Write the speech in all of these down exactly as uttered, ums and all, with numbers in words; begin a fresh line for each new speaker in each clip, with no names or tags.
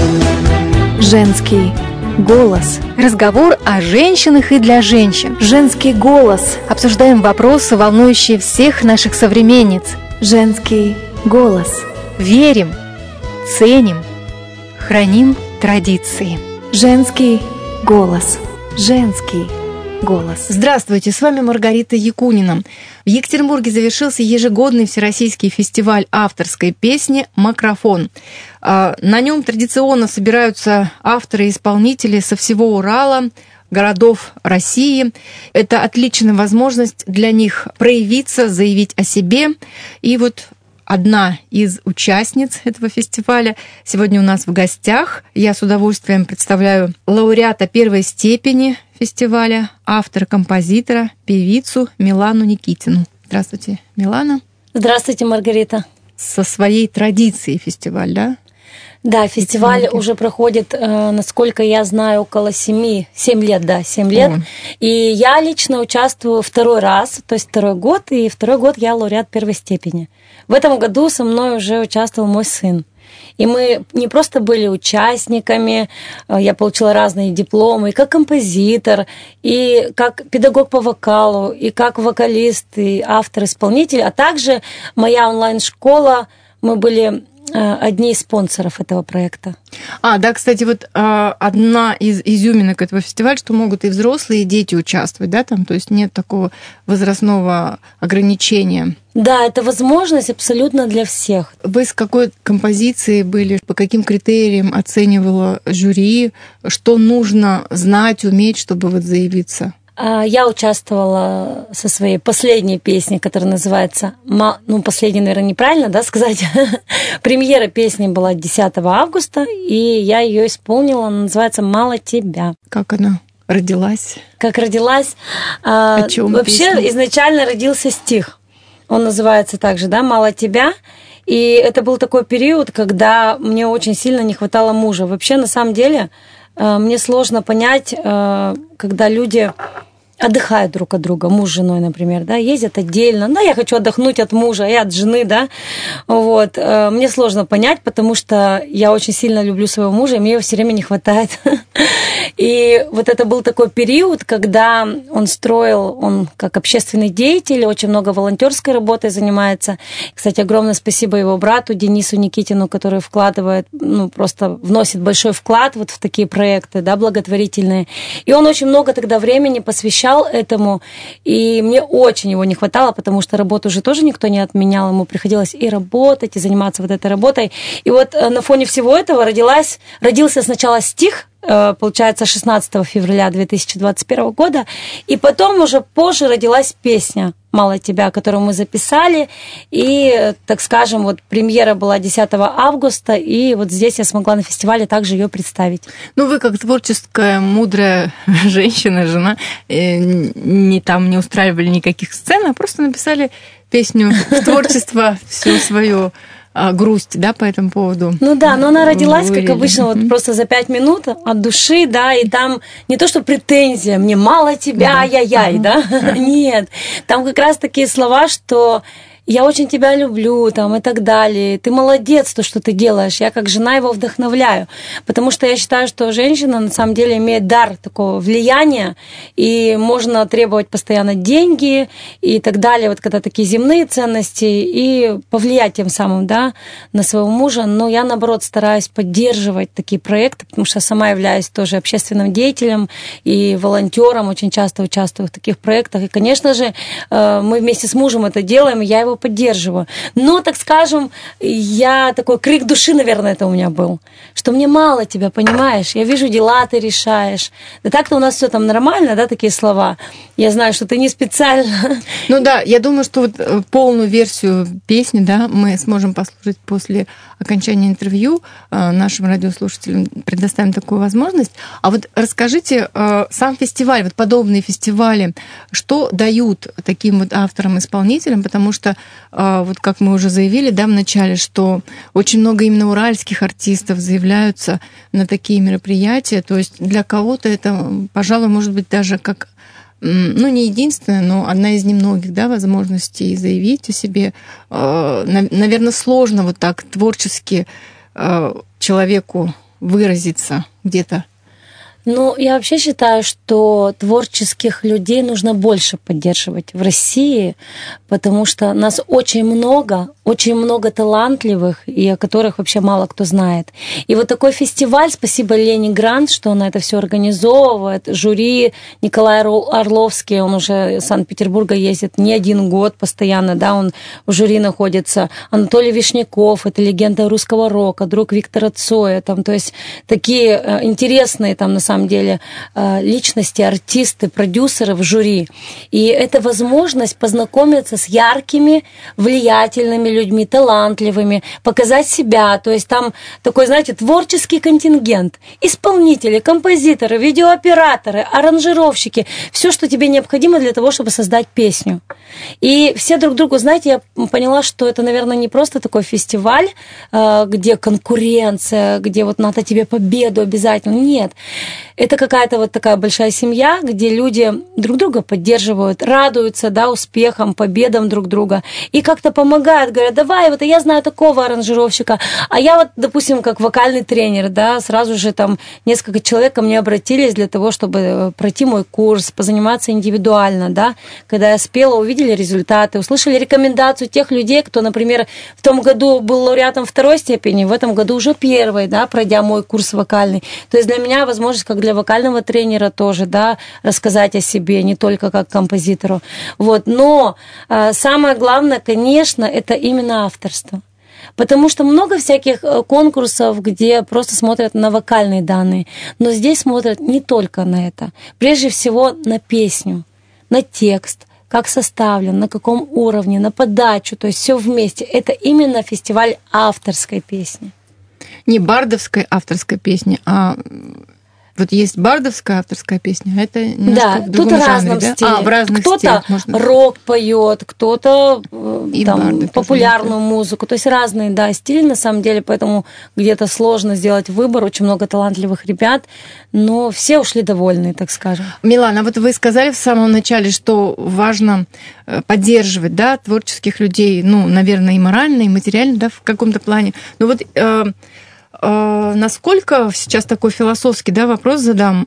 Женский голос.
Разговор о женщинах и для женщин.
Женский голос.
Обсуждаем вопросы, волнующие всех наших современниц.
Женский голос.
Верим, ценим, храним традиции.
Женский голос. Женский голос.
Здравствуйте, с вами Маргарита Якунина. В Екатеринбурге завершился ежегодный всероссийский фестиваль авторской песни «Макрофон». На нем традиционно собираются авторы и исполнители со всего Урала, городов России. Это отличная возможность для них проявиться, заявить о себе. И вот одна из участниц этого фестиваля сегодня у нас в гостях. Я с удовольствием представляю лауреата первой степени фестиваля, автора, композитора, певицу Милану Никитину. Здравствуйте, Милана.
Здравствуйте, Маргарита.
Со своей традицией фестиваль, да?
Да, фестиваль уже проходит, насколько я знаю, около семи, семь лет, да, семь лет. О. И я лично участвую второй раз, то есть второй год, и второй год я лауреат первой степени. В этом году со мной уже участвовал мой сын. И мы не просто были участниками, я получила разные дипломы, и как композитор, и как педагог по вокалу, и как вокалист, и автор-исполнитель, а также моя онлайн-школа, мы были одни из спонсоров этого проекта.
А, да, кстати, вот одна из изюминок этого фестиваля, что могут и взрослые, и дети участвовать, да, там, то есть нет такого возрастного ограничения.
Да, это возможность абсолютно для всех.
Вы с какой композицией были, по каким критериям оценивало жюри, что нужно знать, уметь, чтобы вот заявиться?
Я участвовала со своей последней песней, которая называется, ну, последней, наверное, неправильно, да, сказать. Премьера песни была десятого августа, и я ее исполнила, она называется «Мало тебя».
Как она родилась?
Как родилась?
О чем
Вообще
песня?
Изначально родился стих. Он называется также, да, «Мало тебя». И это был такой период, когда мне очень сильно не хватало мужа. Вообще, на самом деле, мне сложно понять, когда люди отдыхают друг от друга, муж с женой, например, да, ездят отдельно. Да, я хочу отдохнуть от мужа и от жены, да. Вот. Мне сложно понять, потому что я очень сильно люблю своего мужа, и мне его все время не хватает. И вот это был такой период, когда он строил, он как общественный деятель, очень много волонтерской работой занимается. Кстати, огромное спасибо его брату Денису Никитину, который вкладывает, ну, просто вносит большой вклад вот в такие проекты, да, благотворительные. И он очень много тогда времени посвящал этому, и мне очень его не хватало, потому что работу уже тоже никто не отменял, ему приходилось и работать, и заниматься вот этой работой. И вот на фоне всего этого родилась, родился сначала стих, получается, шестнадцатого февраля две тысячи двадцать первого года, и потом уже позже родилась песня «Мало тебя», которую мы записали, и, так скажем, вот премьера была десятого августа, и вот здесь я смогла на фестивале также ее представить.
Ну, вы как творческая, мудрая женщина, жена, не там не устраивали никаких сцен, а просто написали песню в творчество, всю свою грусть, да, по этому поводу.
Ну да, но она родилась, как обычно, вот просто за пять минут от души, да, и там не то, что претензия, мне мало тебя, ай-яй-яй, да, нет, там как раз такие слова, что я очень тебя люблю, там, и так далее. Ты молодец, то, что ты делаешь. Я как жена его вдохновляю. Потому что я считаю, что женщина на самом деле имеет дар такого влияния, и можно требовать постоянно деньги и так далее, вот когда такие земные ценности, и повлиять тем самым, да, на своего мужа. Но я, наоборот, стараюсь поддерживать такие проекты, потому что я сама являюсь тоже общественным деятелем и волонтером, очень часто участвую в таких проектах. И, конечно же, мы вместе с мужем это делаем, и я его поддерживаю. Но, так скажем, я такой крик души, наверное, это у меня был, что мне мало тебя, понимаешь? Я вижу, дела ты решаешь. Да так-то у нас все там нормально, да, такие слова. Я знаю, что ты не специально.
Ну да, я думаю, что вот полную версию песни, да, мы сможем послушать после окончания интервью. Нашим радиослушателям предоставим такую возможность. А вот расскажите, сам фестиваль, вот подобные фестивали, что дают таким вот авторам-исполнителям, потому что, вот как мы уже заявили, да, в начале, что очень много именно уральских артистов заявляются на такие мероприятия, то есть для кого-то это, пожалуй, может быть даже как, ну, не единственная, но одна из немногих, да, возможностей заявить о себе. Наверное, сложно вот так творчески человеку выразиться где-то?
Ну, я вообще считаю, что творческих людей нужно больше поддерживать в России, потому что нас очень много, очень много талантливых, и о которых вообще мало кто знает. И вот такой фестиваль, спасибо Лене Грант, что она это все организовывает, жюри Николай Орловский, он уже из Санкт-Петербурга ездит не один год постоянно, да, он в жюри находится. Анатолий Вишняков, это легенда русского рока, друг Виктора Цоя, там, то есть такие интересные там на самом самом деле личности, артисты, продюсеры в жюри. И это возможность познакомиться с яркими, влиятельными людьми, талантливыми, показать себя. То есть там такой, знаете, творческий контингент. Исполнители, композиторы, видеооператоры, аранжировщики. Все, что тебе необходимо для того, чтобы создать песню. И все друг другу, знаете, я поняла, что это, наверное, не просто такой фестиваль, где конкуренция, где вот надо тебе победу обязательно. Нет. Это какая-то вот такая большая семья, где люди друг друга поддерживают, радуются, да, успехам, победам друг друга и как-то помогают, говорят, давай, вот я знаю такого аранжировщика, а я вот, допустим, как вокальный тренер, да, сразу же там несколько человек ко мне обратились для того, чтобы пройти мой курс, позаниматься индивидуально, да, когда я спела, увидели результаты, услышали рекомендацию тех людей, кто, например, в том году был лауреатом второй степени, в этом году уже первой, да, пройдя мой курс вокальный. То есть для меня возможность, как для вокального тренера тоже, да, рассказать о себе, не только как композитору. Вот. Но а, самое главное, конечно, это именно авторство. Потому что много всяких конкурсов, где просто смотрят на вокальные данные. Но здесь смотрят не только на это. Прежде всего на песню, на текст, как составлен, на каком уровне, на подачу. То есть все вместе. Это именно фестиваль авторской песни.
Не бардовской авторской песни, а... Вот есть бардовская авторская песня, а это немножко
да,
в другом
тут в
жанре,
разном
да?
стиле.
А, в разных
кто-то
стилях можно...
рок поет, кто-то
и
там, популярную музыку. То есть разные, да, стили на самом деле, поэтому где-то сложно сделать выбор. Очень много талантливых ребят, но все ушли довольны, так скажем.
Милана, вот вы сказали в самом начале, что важно поддерживать, да, творческих людей, ну, наверное, и морально, и материально, да, в каком-то плане. Но вот... Э, насколько, сейчас такой философский, да, вопрос задам.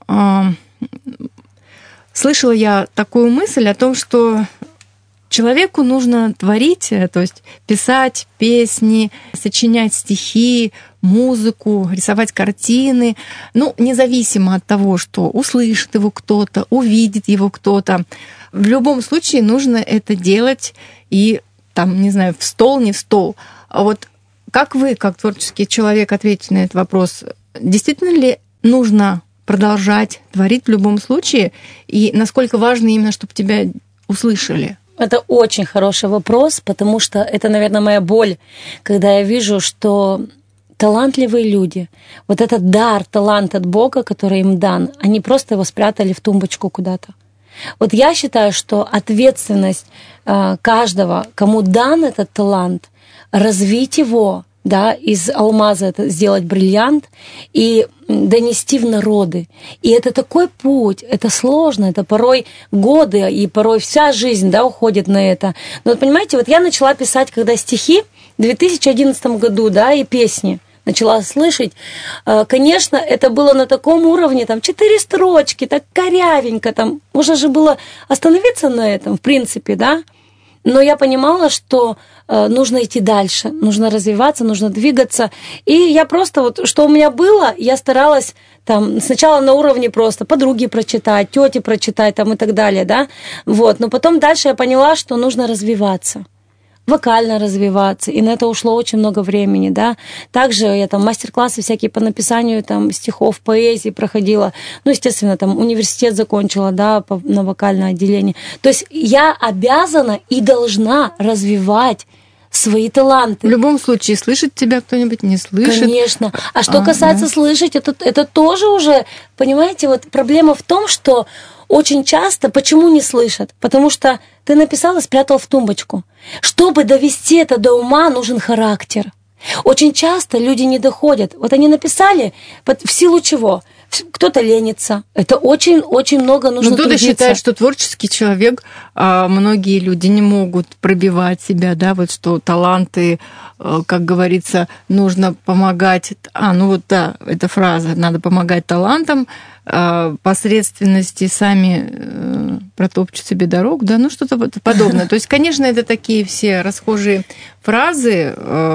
Слышала я такую мысль о том, что человеку нужно творить, то есть писать песни, сочинять стихи, музыку, рисовать картины, ну, независимо от того, что услышит его кто-то, увидит его кто-то. В любом случае нужно это делать и, там, не знаю, в стол, не в стол. А вот как вы, как творческий человек, ответите на этот вопрос? Действительно ли нужно продолжать творить в любом случае? И насколько важно именно, чтобы тебя услышали?
Это очень хороший вопрос, потому что это, наверное, моя боль, когда я вижу, что талантливые люди, вот этот дар, талант от Бога, который им дан, они просто его спрятали в тумбочку куда-то. Вот я считаю, что ответственность каждого, кому дан этот талант, развить его, да, из алмаза это сделать бриллиант и донести в народы. И это такой путь, это сложно, это порой годы и порой вся жизнь, да, уходит на это. Но вот понимаете, вот я начала писать, когда стихи в две тысячи одиннадцатом году, да, и песни начала слышать, конечно, это было на таком уровне, там, четыре строчки, так корявенько, там, можно же было остановиться на этом, в принципе, да, но я понимала, что э, нужно идти дальше, нужно развиваться, нужно двигаться. И я просто, вот, что у меня было, я старалась там сначала на уровне просто подруги прочитать, тети прочитать там, и так далее, да. Вот. Но потом дальше я поняла, что нужно развиваться, вокально развиваться, и на это ушло очень много времени, да. Также я там мастер-классы всякие по написанию там стихов, поэзии проходила, ну, естественно, там университет закончила, да, по, на вокальное отделение. То есть я обязана и должна развивать свои таланты.
В любом случае, слышит тебя кто-нибудь, не слышит?
Конечно. А что касается а, да. слышать, это, это тоже уже, понимаете, вот проблема в том, что очень часто почему не слышат? Потому что ты написал и спрятал в тумбочку. Чтобы довести это до ума, нужен характер. Очень часто люди не доходят. Вот они написали, в силу чего? кто-то ленится. Это очень-очень много нужно
Но кто-то
трудиться.
считает, что творческий человек, а многие люди не могут пробивать себя, да, вот что таланты, как говорится, нужно помогать. А, ну вот да, эта фраза, надо помогать талантам, посредственности сами протопчут себе дорогу, да, ну что-то подобное. То есть, конечно, это такие все расхожие фразы.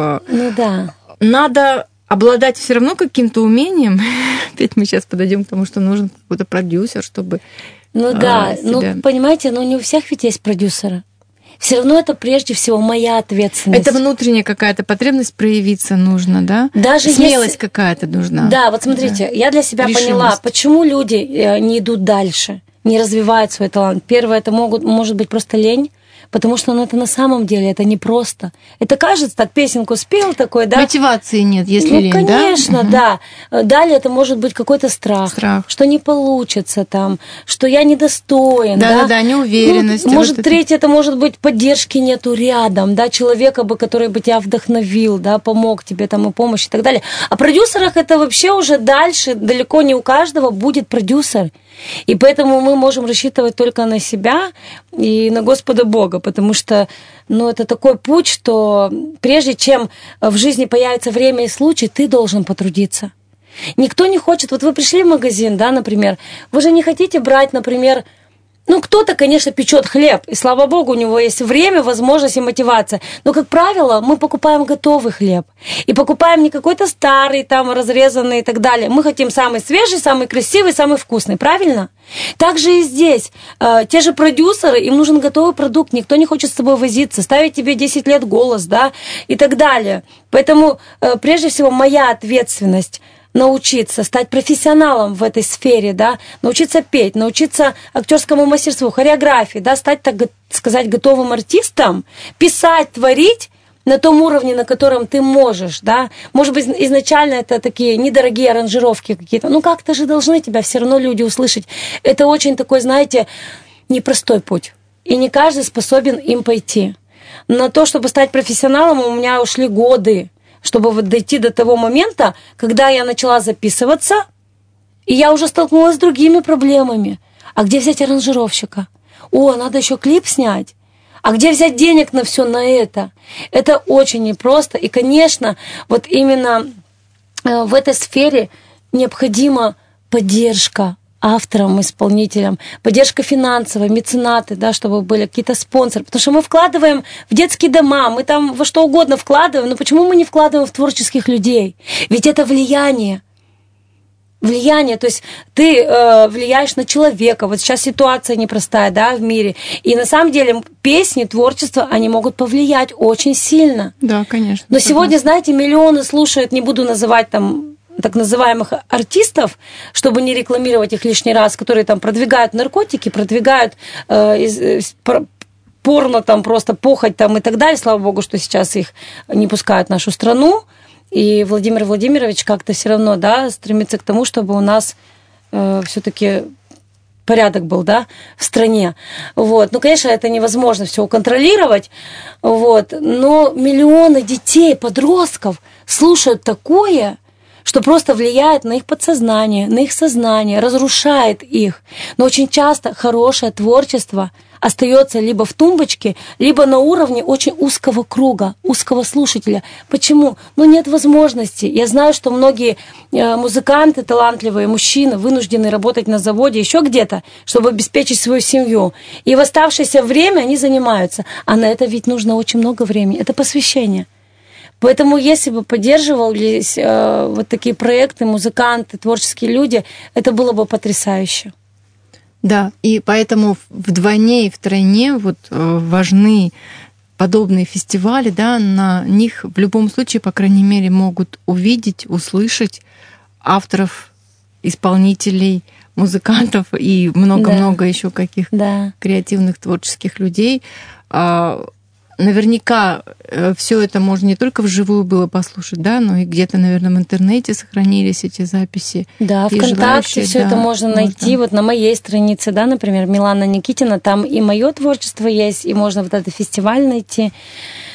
Ну да.
Надо обладать все равно каким-то умением. Опять мы сейчас подойдем к тому, что нужен какой-то продюсер, чтобы...
Ну да,
себя...
ну понимаете, ну не у всех ведь есть продюсеры. Все равно это прежде всего моя ответственность.
Это внутренняя какая-то потребность проявиться нужно, да?
Даже
смелость
если...
какая-то нужна.
Да, вот смотрите, да. Я для себя
Решимость.
Поняла, почему люди не идут дальше, не развивают свой талант. Первое, это могут, может быть просто лень. Потому что ну, это на самом деле это непросто. Это кажется, так песенку спел такой, да?
Мотивации нет, если
ну,
лень,
конечно,
да?
да. Далее это может быть какой-то страх,
страх,
что не получится там, что я недостоин.
Да,
да,
да, да, неуверенность.
Ну, может,
вот
третье, это... это может быть поддержки нету рядом, да, человека бы, который бы тебя вдохновил, да, помог тебе там и помощь и так далее. О продюсерах это вообще уже дальше, далеко не у каждого будет продюсер. И поэтому мы можем рассчитывать только на себя и на Господа Бога, потому что ну, это такой путь, что прежде чем в жизни появится время и случай, ты должен потрудиться. Никто не хочет, вот вы пришли в магазин, да, например, вы же не хотите брать, например, ну, кто-то, конечно, печет хлеб, и слава богу, у него есть время, возможность и мотивация. Но, как правило, мы покупаем готовый хлеб. И покупаем не какой-то старый, там, разрезанный и так далее. Мы хотим самый свежий, самый красивый, самый вкусный, правильно? Так же и здесь. Э, те же продюсеры, им нужен готовый продукт, никто не хочет с тобой возиться, ставить тебе десять лет голос, да, и так далее. Поэтому, э, прежде всего, моя ответственность научиться, стать профессионалом в этой сфере, да, научиться петь, научиться актерскому мастерству, хореографии, да, стать, так сказать, готовым артистом, писать, творить на том уровне, на котором ты можешь, да. Может быть, изначально это такие недорогие аранжировки какие-то, ну как-то же должны тебя все равно люди услышать. Это очень такой, знаете, непростой путь, и не каждый способен им пойти. На то, чтобы стать профессионалом, у меня ушли годы, чтобы вот дойти до того момента, когда я начала записываться, и я уже столкнулась с другими проблемами. А где взять аранжировщика? О, надо еще клип снять. А где взять денег на все на это? Это очень непросто. И, конечно, вот именно в этой сфере необходима поддержка авторам, исполнителям, поддержка финансовая, меценаты, да, чтобы были какие-то спонсоры. Потому что мы вкладываем в детские дома, мы там во что угодно вкладываем, но почему мы не вкладываем в творческих людей? Ведь это влияние. Влияние, то есть ты э, влияешь на человека. Вот сейчас ситуация непростая, да, в мире. И на самом деле песни, творчество, они могут повлиять очень сильно.
Да, конечно.
Но сегодня, знаете, миллионы слушают, не буду называть там так называемых артистов, чтобы не рекламировать их лишний раз, которые там продвигают наркотики, продвигают э, из, порно, там просто похоть там и так далее. Слава богу, что сейчас их не пускают в нашу страну. И Владимир Владимирович как-то все равно, да, стремится к тому, чтобы у нас э, все-таки порядок был, да, в стране. Вот. Ну, конечно, это невозможно все контролировать, вот. Но миллионы детей, подростков слушают такое, что просто влияет на их подсознание, на их сознание, разрушает их. Но очень часто хорошее творчество остается либо в тумбочке, либо на уровне очень узкого круга, узкого слушателя. Почему? Ну, нет возможности. Я знаю, что многие музыканты, талантливые мужчины вынуждены работать на заводе, еще где-то, чтобы обеспечить свою семью. И в оставшееся время они занимаются. А на это ведь нужно очень много времени. Это посвящение. Поэтому, если бы поддерживались э, вот такие проекты, музыканты, творческие люди, это было бы потрясающе.
Да, и поэтому вдвойне и втройне вот важны подобные фестивали, да, на них в любом случае, по крайней мере, могут увидеть, услышать авторов, исполнителей, музыкантов и много-много да. еще каких да. креативных творческих людей. Наверняка все это можно не только вживую было послушать, да, но и где-то, наверное, в интернете сохранились эти записи.
Да,
и
ВКонтакте все да, это можно найти. Можно. Вот на моей странице, да, например, Милана Никитина, там и мое творчество есть, и можно вот этот фестиваль найти.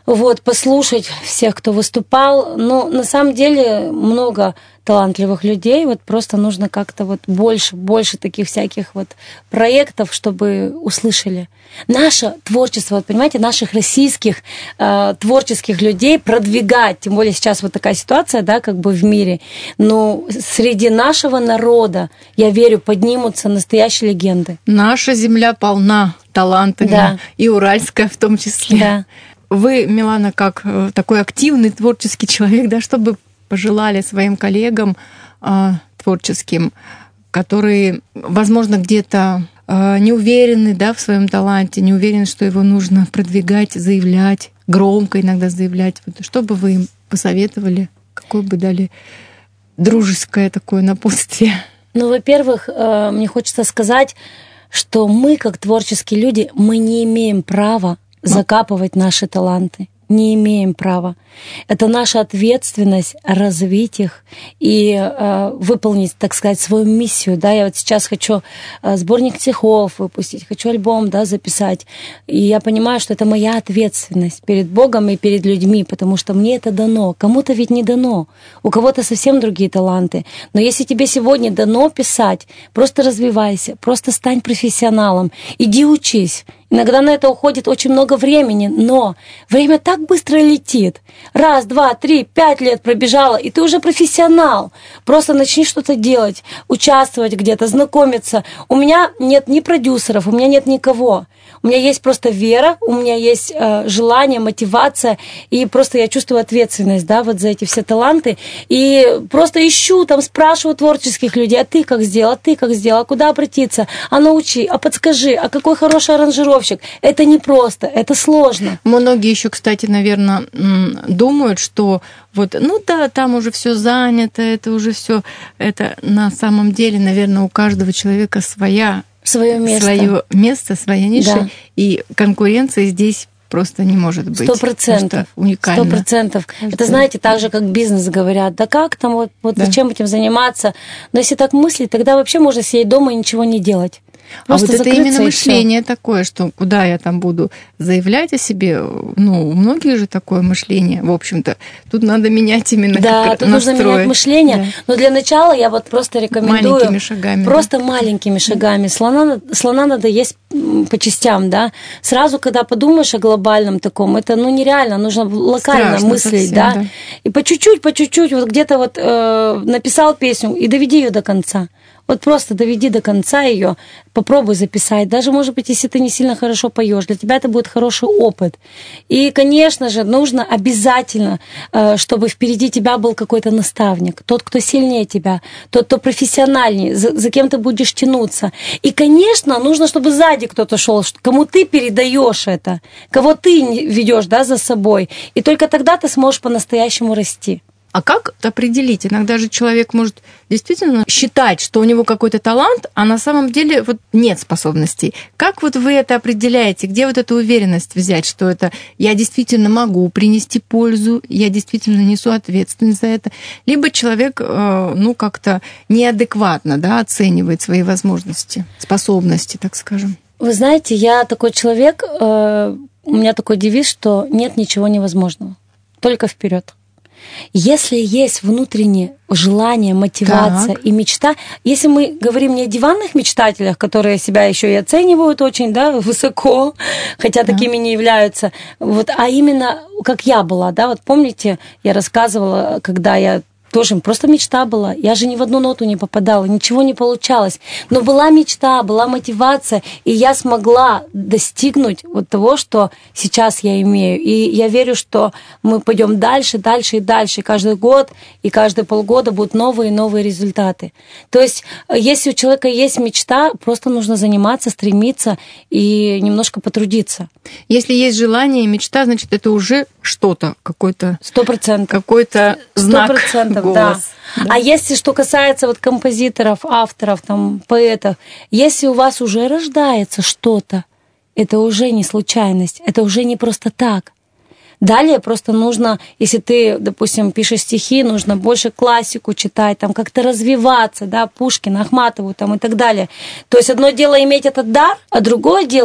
вот, послушать всех, кто выступал. Но на самом деле много талантливых людей, вот просто нужно как-то вот больше, больше таких всяких вот проектов, чтобы услышали. Наше творчество, вот понимаете, наших российских э, творческих людей продвигать, тем более сейчас вот такая ситуация, да, как бы в мире, но среди нашего народа, я верю, поднимутся настоящие легенды.
Наша земля полна талантами,
да.
И уральская в том числе.
Да.
Вы, Милана, как такой активный творческий человек, да, что бы пожелали своим коллегам э, творческим, которые, возможно, где-то э, не уверены, да, в своем таланте, не уверены, что его нужно продвигать, заявлять, громко иногда заявлять. Вот, что бы вы им посоветовали? Какое бы дали дружеское такое напутствие?
Ну, во-первых, э, мне хочется сказать, что мы, как творческие люди, мы не имеем права закапывать наши таланты. Не имеем права. Это наша ответственность развить их и э, выполнить, так сказать, свою миссию. Да? Я вот сейчас хочу э, сборник стихов выпустить, хочу альбом, да, записать. И я понимаю, что это моя ответственность перед Богом и перед людьми, потому что мне это дано. Кому-то ведь не дано. У кого-то совсем другие таланты. Но если тебе сегодня дано писать, просто развивайся, просто стань профессионалом, иди учись. Иногда на это уходит очень много времени, но время так быстро летит. Раз, два, три, пять лет пробежало, и ты уже профессионал. Просто начни что-то делать, участвовать где-то, знакомиться. У меня нет ни продюсеров, у меня нет никого. У меня есть просто вера, у меня есть э, желание, мотивация, и просто я чувствую ответственность, да, вот за эти все таланты. И просто ищу, там спрашиваю творческих людей, а ты как сделал, а ты как сделал, а куда обратиться, а научи, а подскажи, а какой хороший аранжировщик. Это непросто, это сложно.
Многие еще, кстати, наверное, думают, что вот, ну да, там уже все занято, это уже все, это на самом деле, наверное, у каждого человека своя
свое место,
свое место, своя ниша,
да.
И конкуренция здесь просто не может быть.
Сто процентов.
Уникально.
Сто процентов. Это, знаете, так же, как бизнес говорят. Да как там, вот, вот да. Зачем этим заниматься? Но если так мыслить, тогда вообще можно сидеть дома и ничего не делать.
Просто а вот это именно мышление такое, что куда я там буду заявлять о себе, ну, у многих же такое мышление, в общем-то. Тут надо менять именно
да, тут
настрой.
Нужно менять мышление. Да. Но для начала я вот просто рекомендую...
Маленькими шагами.
Просто
да?
маленькими шагами. Слона, слона надо есть по частям, да. Сразу, когда подумаешь о глобальном таком, это, ну, нереально, нужно локально Страшно мыслить, совсем, да? да. И по чуть-чуть, по чуть-чуть, вот где-то вот э, написал песню, и доведи ее до конца. Вот просто доведи до конца ее, попробуй записать. Даже, может быть, если ты не сильно хорошо поешь, для тебя это будет хороший опыт. И, конечно же, нужно обязательно, чтобы впереди тебя был какой-то наставник, тот, кто сильнее тебя, тот, кто профессиональнее, за, за кем ты будешь тянуться. И, конечно, нужно, чтобы сзади кто-то шел, кому ты передаешь это, кого ты ведешь, да, за собой. И только тогда ты сможешь по-настоящему расти.
А как определить? Иногда же человек может действительно считать, что у него какой-то талант, а на самом деле вот нет способностей. Как вот вы это определяете? Где вот эту уверенность взять, что это я действительно могу принести пользу, я действительно несу ответственность за это? Либо человек, ну, как-то неадекватно, да, оценивает свои возможности, способности, так скажем.
Вы знаете, я такой человек, у меня такой девиз, что нет ничего невозможного, только вперед. Если есть внутреннее желание, мотивация так. и мечта, если мы говорим не о диванных мечтателях, которые себя еще и оценивают очень, да, высоко, хотя так. такими не являются, вот, а именно как я была, да, вот помните, я рассказывала, когда я тоже просто мечта была. Я же ни в одну ноту не попадала, ничего не получалось. Но была мечта, была мотивация, и я смогла достигнуть вот того, что сейчас я имею. И я верю, что мы пойдем дальше, дальше и дальше. И каждый год и каждые полгода будут новые и новые результаты. То есть, если у человека есть мечта, просто нужно заниматься, стремиться и немножко потрудиться.
Если есть желание и мечта, значит, это уже что-то, какой-то...
Сто процентов.
Какой-то знак.
Сто процентов.
Голос,
да.
Да.
А если что касается вот композиторов, авторов, там, поэтов, если у вас уже рождается что-то, это уже не случайность, это уже не просто так. Далее просто нужно, если ты, допустим, пишешь стихи, нужно больше классику читать, там как-то развиваться, да, Пушкина, Ахматову там, и так далее. То есть одно дело иметь этот дар, а другое дело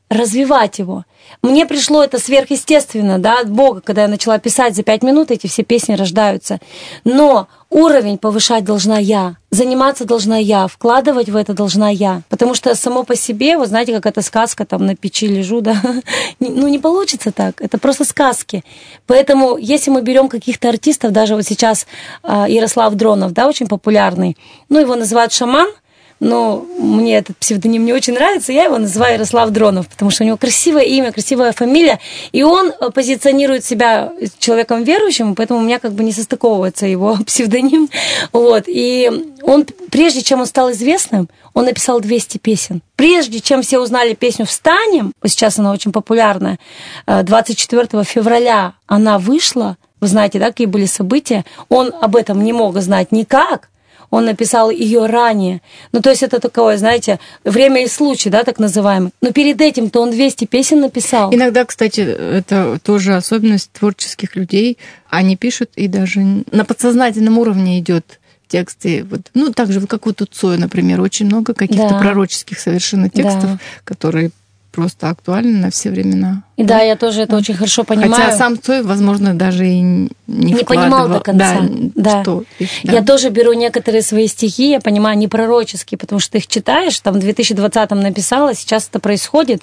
развивать его. Мне пришло это сверхъестественно, да, от Бога, когда я начала писать за пять минут, эти все песни рождаются. Но уровень повышать должна я, заниматься должна я, вкладывать в это должна я. Потому что само по себе, вы знаете, как эта сказка, там, на печи лежу, да, ну, не получится так, это просто сказки. Поэтому, если мы берем каких-то артистов, даже вот сейчас Ярослав Дронов, да, очень популярный, ну, его называют шаман, но мне этот псевдоним не очень нравится, я его называю Ярослав Дронов, потому что у него красивое имя, красивая фамилия, и он позиционирует себя человеком верующим, поэтому у меня как бы не состыковывается его псевдоним. Вот. И он, прежде чем он стал известным, он написал двести песен. Прежде чем все узнали песню «Встанем», сейчас она очень популярная, двадцать четвёртого февраля она вышла, вы знаете, да, какие были события, он об этом не мог знать никак, он написал ее ранее. Ну, то есть это такое, знаете, время и случай, да, так называемый. Но перед этим-то он двести песен написал.
Иногда, кстати, это тоже особенность творческих людей. Они пишут, и даже на подсознательном уровне идет тексты. Вот, ну, так же, как вот у Цоя, например, очень много каких-то да. пророческих совершенно текстов, да. которые просто актуальны на все времена.
И да, я тоже это очень хорошо понимаю.
Хотя сам Цой, возможно, даже и не,
не понимал до конца.
Да,
да.
Что,
да. Я тоже беру некоторые свои стихи, я понимаю, не пророческие, потому что ты их читаешь, там в две тысячи двадцатом написала, сейчас это происходит,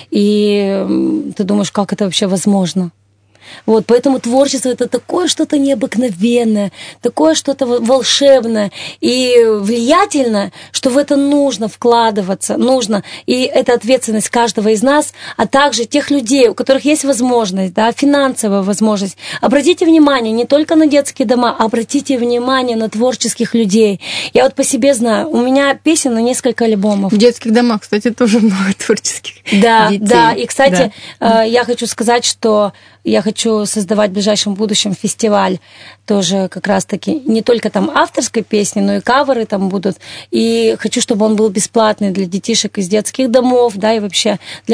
и ты думаешь, как это вообще возможно? Вот, поэтому творчество — это такое что-то необыкновенное, такое что-то волшебное и влиятельное, что в это нужно вкладываться, нужно. И это ответственность каждого из нас, а также тех людей, у которых есть возможность, да, финансовая возможность. Обратите внимание не только на детские дома, а обратите внимание на творческих людей. Я вот по себе знаю, у меня песен на несколько альбомов.
В детских домах, кстати, тоже много творческих
да,
детей.
Да, и, кстати, да. я хочу сказать, что я хочу создавать в ближайшем будущем фестиваль тоже как раз-таки не только там авторской песни, но и каверы там будут. И хочу, чтобы он был бесплатный для детишек из детских домов, да, и вообще для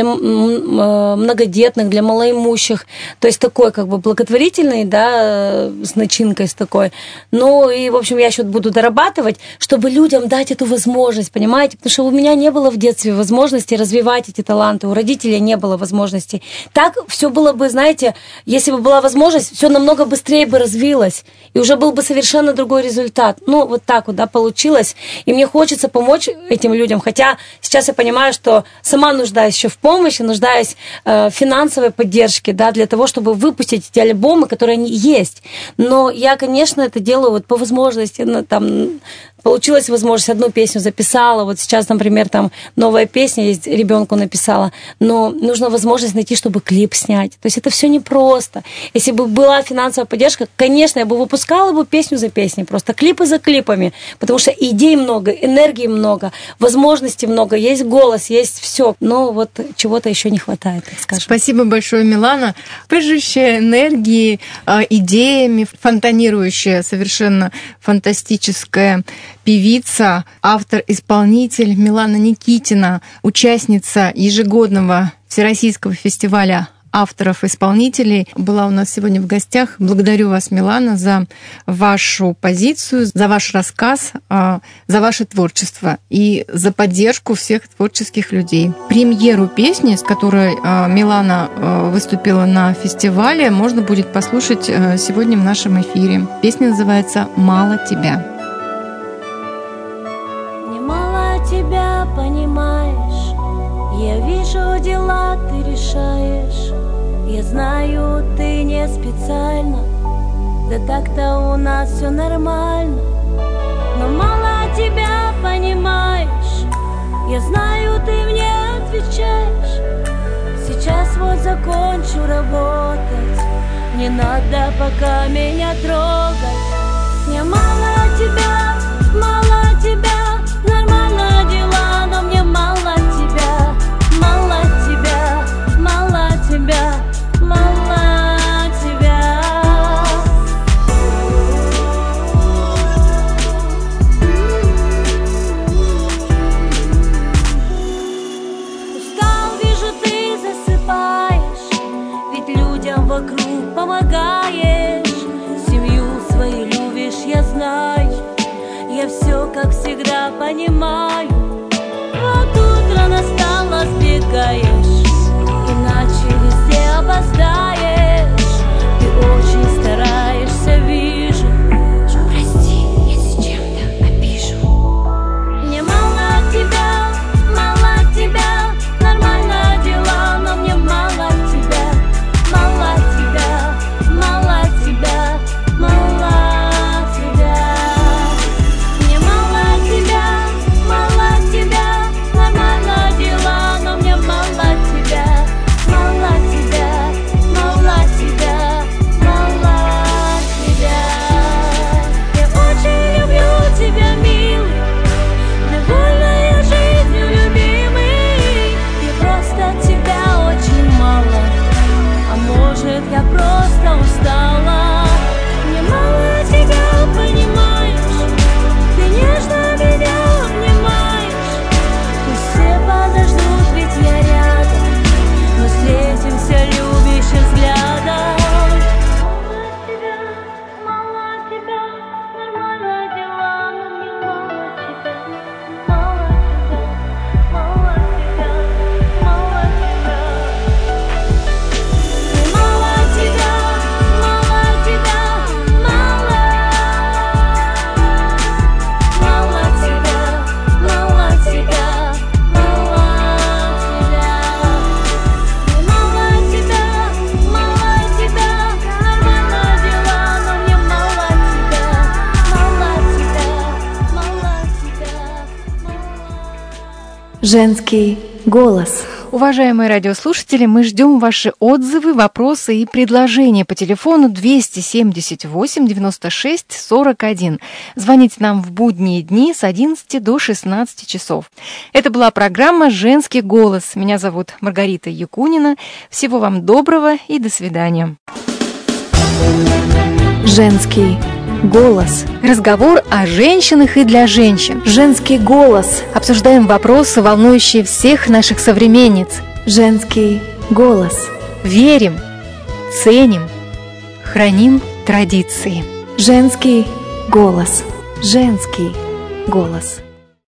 многодетных, для малоимущих. То есть такой как бы благотворительный, да, с начинкой с такой. Ну и, в общем, я еще буду дорабатывать, чтобы людям дать эту возможность, понимаете? Потому что у меня не было в детстве возможности развивать эти таланты, у родителей не было возможности. Так все было бы, знаете, если бы была возможность, все намного быстрее бы развилось, и уже был бы совершенно другой результат. Ну, вот так вот, да, получилось. И мне хочется помочь этим людям, хотя сейчас я понимаю, что сама нуждаюсь еще в помощи, нуждаюсь э, в финансовой поддержке, да, для того, чтобы выпустить эти альбомы, которые они есть. Но я, конечно, это делаю вот по возможности, ну, там... Получилась возможность, одну песню записала, вот сейчас, например, там новая песня есть, ребенку написала, но нужна возможность найти, чтобы клип снять. То есть это все непросто. Если бы была финансовая поддержка, конечно, я бы выпускала бы песню за песней, просто клипы за клипами, потому что идей много, энергии много, возможностей много, есть голос, есть все, но вот чего-то еще не хватает, так скажем.
Спасибо большое, Милана. Прыжущая энергией, идеями, фонтанирующая, совершенно фантастическая певица, автор-исполнитель Милана Никитина, участница ежегодного Всероссийского фестиваля авторов-исполнителей, была у нас сегодня в гостях. Благодарю вас, Милана, за вашу позицию, за ваш рассказ, за ваше творчество и за поддержку всех творческих людей. Премьеру песни, с которой Милана выступила на фестивале, можно будет послушать сегодня в нашем эфире. Песня называется «Мало тебя».
Тебя понимаешь, я вижу, дела ты решаешь. Я знаю, ты не специально, да так-то у нас все нормально. Но мало тебя понимаешь, я знаю, ты мне отвечаешь. Сейчас вот закончу работать, не надо пока меня трогать. Мне мало тебя, мало тебя, нормально дела, но мне мало тебя, мало тебя, мало тебя, мало тебя. Устал, вижу, ты засыпаешь, ведь людям вокруг помогаешь. Семью свою любишь, я знаю, я все, как всегда, понимаю. Вот утро настало, сбегаешь,
Женский голос.
Уважаемые радиослушатели, мы ждем ваши отзывы, вопросы и предложения по телефону двести семьдесят восемь девяносто шесть сорок один. Звоните нам в будние дни с одиннадцати до шестнадцати часов. Это была программа «Женский голос». Меня зовут Маргарита Якунина. Всего вам доброго и до свидания.
Женский голос.
Разговор о женщинах и для женщин.
Женский голос.
Обсуждаем вопросы, волнующие всех наших современниц.
Женский голос.
Верим, ценим, храним традиции.
Женский голос. Женский голос.